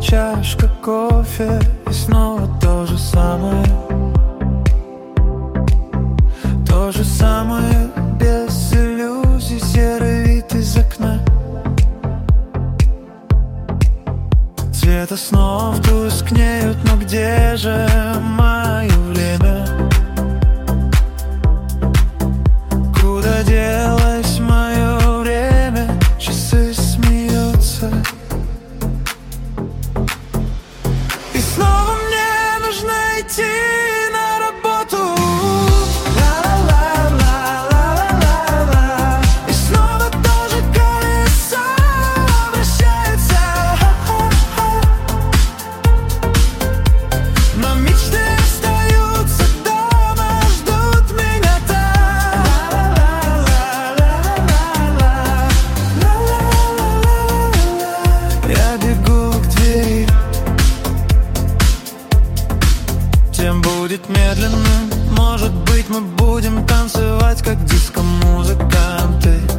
чашка кофе, и снова то же самое. То же самое, без иллюзий, серый вид из окна. Цвета снов тускнеют, но где же мое время? Куда делось мое время? Часы смеются. И снова мне нужно идти на работу. Ла-ла-ла-ла-ла-ла-ла. И снова тоже колесо вращается. Но мечты остаются дома, ждут меня там. Ла-ла-ла-ла-ла-ла-ла-ла. Я бегу к двери. Тем будет медленным. Может быть, мы будем танцевать, как диско-музыканты.